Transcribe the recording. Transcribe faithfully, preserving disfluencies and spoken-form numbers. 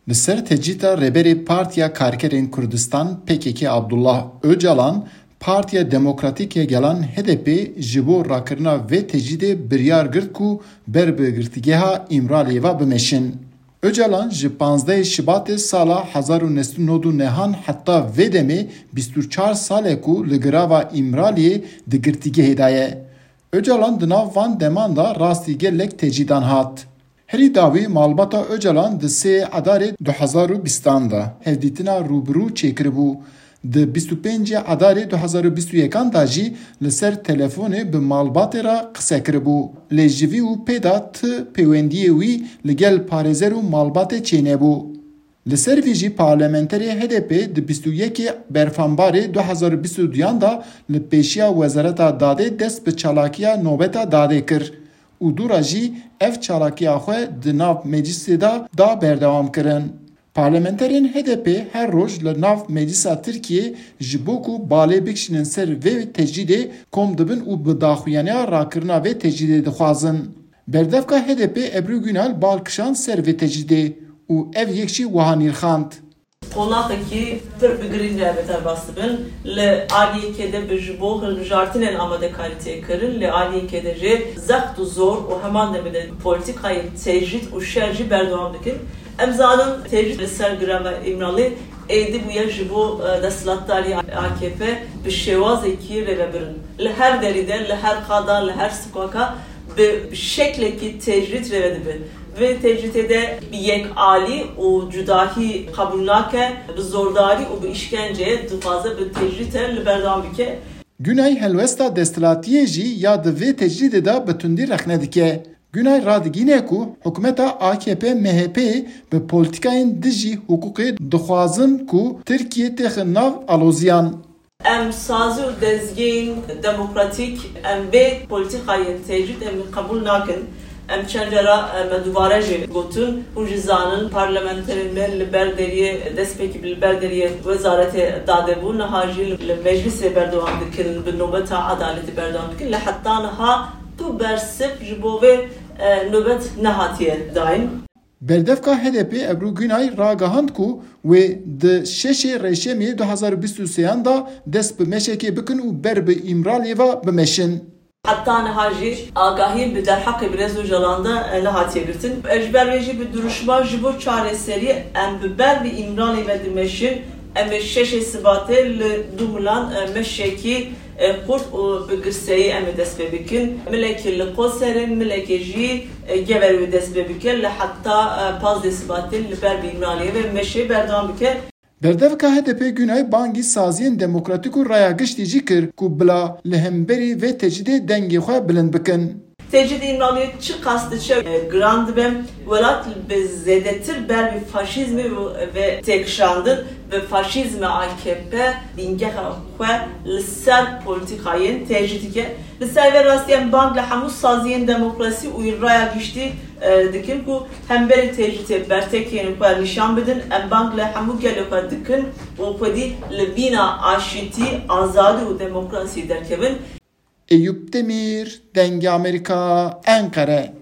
Li ser tecîta rêberê Partiya Karkerên Kurdistan P K K Abdullah Öcalan, Partiya Demokratîk ya Gelan H D P ji bo rakirina vê tecîdê biryar girt ku ber bi girtîgeha İmraliyê ve bimeşin. Öcalan ji panzdehê Şibatê sala hezar û ned û nod nehan heta vê demê bîst û çar salê ku li girava İmraliyê di girtîgehê de ye. Öcalan di nav van deman da rastî gelek tecîdan hat. Herî dawî malbata Öcalan di sê Edarê du hezar û bîstan da hevdîtina rûbirû çêkiribû. Di bîst û pêncê Edarê du hezar û bîst û yekan da jî li ser telefonê bi malbatê re qise kiribû. Lê ji vî û pê da ti peywendiyê wî li gel parêzer û malbatê çênebû. Li ser vî jî parlamenterê H D P di bîst û yekê berfanbarê du hezar û bîst û duyan da li pêşiya Wezareta Dadê dest bi çalakiya nobeta Dadê kir. û dûra jî ev çalakiya xwe di nav meclisê da da berdewam kirin. Parlamenterên H D P her roj li nav Meclisa Tirkiyê ji bo ku balê bikişînin ser vê tecîdê kom dibin û bi daxuyaniya rakirina vê tecîdê dixwazin. Berdevka H D P Ebru Günal balkişan ser vê tecîdê û ev yek jî wiha nîrxand. Qonaqekî pir bi girîn re beterbas dibin. Li aliyekê de bi ji bo hilbijartinên amadekarîtiyê kirin. Li aliyekê de jê zext û zor û heman demê de polîtikayê tecrît û şer jî berdewam dikin. Em zanin tecrît li ser girava İmralî êdî bûye ji bo desthilatdarî A K P bi şêwazekî rêvebirin. Li her derî de, li her qada, li her sokaka bi şeklekî tecrît rêve dibin. Ve tecrütede bir yek ali o cüdahi kabul nake, bir zordari o bir işkenceye dufaza bir tecrüte li berdam bike. Günay helwesta destilatiye jî ya di vê tecrîdê de bi tundî rexne dike. Günay radigîne ku hikûmeta A K P M H P bi polîtikayên dijî hukukê dixwazin ku Tirkiye têxin nav aloziyan. Em sazî û dezgehên demokratîk em vê polîtikayên tecrüt em kabul nakin. Em çendera me dubare jî gotin hûn jî zanin parlamenterên me li ber deriyê destpêkî li ber deriyê Wezaretê Dadê bû niha jî li meclisê berdewam dikin bi nobeta adaletê berdewam dikin. Li heta niha tu bersif ji bo vê nobet nehatiye dayîn. Berdevka H D P Ebru Günay ragihand ku wê di şeşê Rêşemê du hezar û bîst û sêyan da dest bi meşekê bikin û ber bi İmraliyê ve bimeşin. Hatta niha jî agahiyên bi derheqê bi Rêz û Jalan da nehatiye girtin. Ji ber vê jî bi duruşma ji bo çareseriyê em bi ber bi İmralî ve dimeşin em ê şeşê Sibatê li du milan meşekî qurt û bi girseyî em ê dest pê bikin. Milekî li Qoserê, milekê jî gever wê dest pê bike li heta pazdê Sibatê li ber bi İmraliyê ve meşê berdewam bike. Berdevka H D P Günay bangî saziyên demokratîk û raya giştî jî kir ku bila li hemberî vê tecîdê dengê xwe bilind bikin. Tecrüt İmraliyê çi qasdî çi giran dibe welat bi zêdetir ber bi faşîzmê ve têkişandin ve faşîzme A K P dîngeha xwe li ser polîtikayên tecrüt dike. Li ser vê rastî bang li hemû saziyên demokrasî û raya giştî dikin ku hemberî tecrütê bertekên xwe nîşan bidin, em bang li hemû gelê xwe dikin û xwedî li bîna aşîtî, azadî û demokrasî derkevin. Eyüp Demir, Denge Amerika, Ankara.